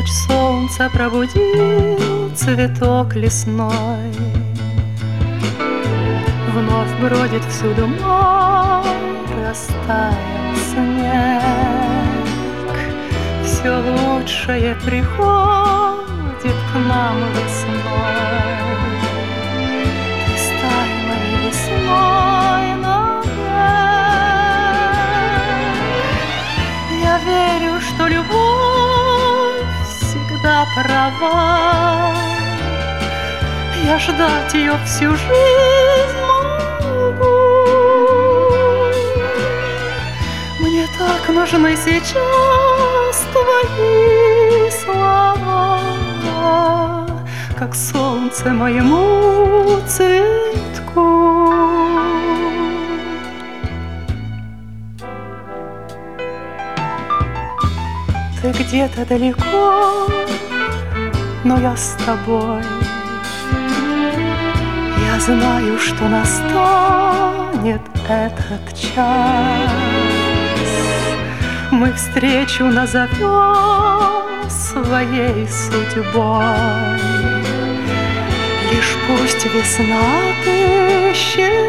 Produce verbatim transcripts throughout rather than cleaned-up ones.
Луч солнца пробудил цветок лесной. Вновь бродит всюду мой растаял снег. Все лучшее приходит к нам весной. Ты стань моей весной навек. Я верю, что любовь всегда права. Я ждать ее всю жизнь могу. Мне так нужны сейчас твои слова, как солнце моему цветку. Ты где-то далеко, но я с тобой. Я знаю, что настанет этот час. Мы встречу назовем своей судьбой. Лишь пусть весна отыщет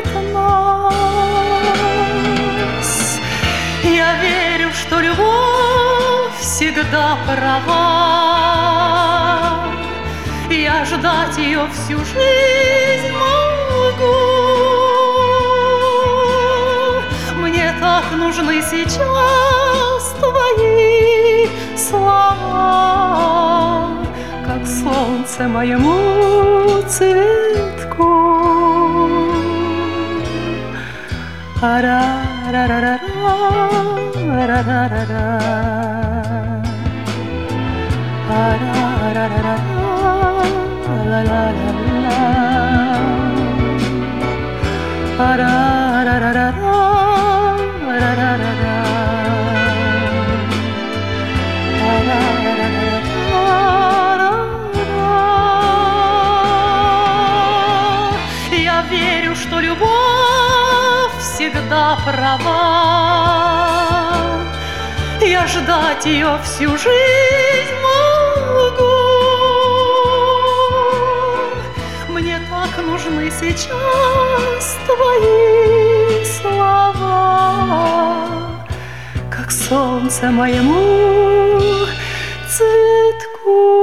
нас. Я верю, что любовь всегда права. Я ждать ее всю жизнь могу. Мне так нужны сейчас твои слова, как солнце моему цветку. Ара-ра-ра-ра-ра, ра-ра-ра-ра, ара-ра-ра-ра, ла-ла-ла-ла, ара-ра-ра-ра, ра-ра-ра-ра, ара-ра-ра-ра. Я верю, что любовь всегда права. Я ждать ее всю жизнь могу. Мне так нужны сейчас твои слова, как солнце моему цветку.